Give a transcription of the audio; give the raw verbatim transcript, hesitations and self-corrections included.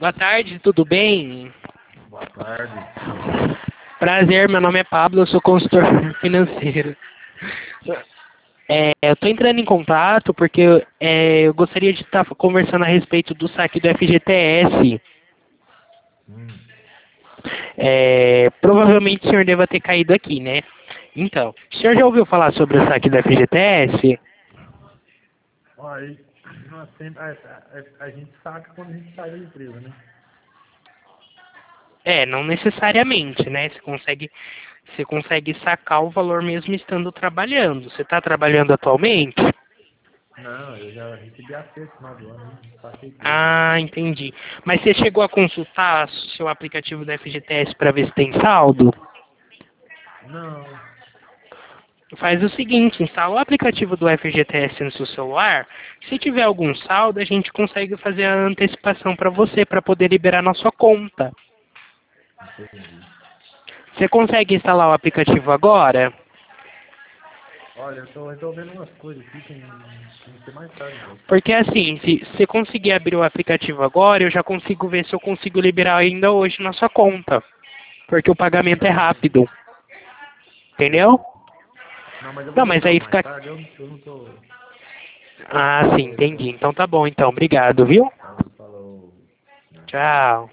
Boa tarde, tudo bem? Boa tarde. Prazer, meu nome é Pablo, eu sou consultor financeiro. É, eu estou entrando em contato porque é, eu gostaria de estar conversando a respeito do saque do F G T S. Hum. É, provavelmente o senhor deva ter caído aqui, né? Então, o senhor já ouviu falar sobre o saque do F G T S? Olha, nós sempre, a, a, a gente saca quando a gente sai da empresa, né? É, não necessariamente, né? Você consegue, você consegue sacar o valor mesmo estando trabalhando. Você está trabalhando atualmente? Não, eu já recebi a sexta no final do ano, né? Saquei tudo. Ah, entendi. Mas você chegou a consultar o seu aplicativo do F G T S para ver se tem saldo? Não. Faz o seguinte, instala o aplicativo do F G T S no seu celular. Se tiver algum saldo, a gente consegue fazer a antecipação para você, para poder liberar na sua conta. Entendi. Você consegue instalar o aplicativo agora? Olha, eu tô, eu tô vendo umas coisas aqui, tem, tem que ser mais tarde mesmo. Porque assim, se você conseguir abrir o aplicativo agora, eu já consigo ver se eu consigo liberar ainda hoje na sua conta. Porque o pagamento é rápido. Entendeu? Entendi. Não, mas eu vou Não, mas deixar aí mais fica... tarde, eu, não- eu não tô. Ah, sim, Beleza, então. entendi. Então tá bom, então. Obrigado, viu? Falou, falou. Tchau.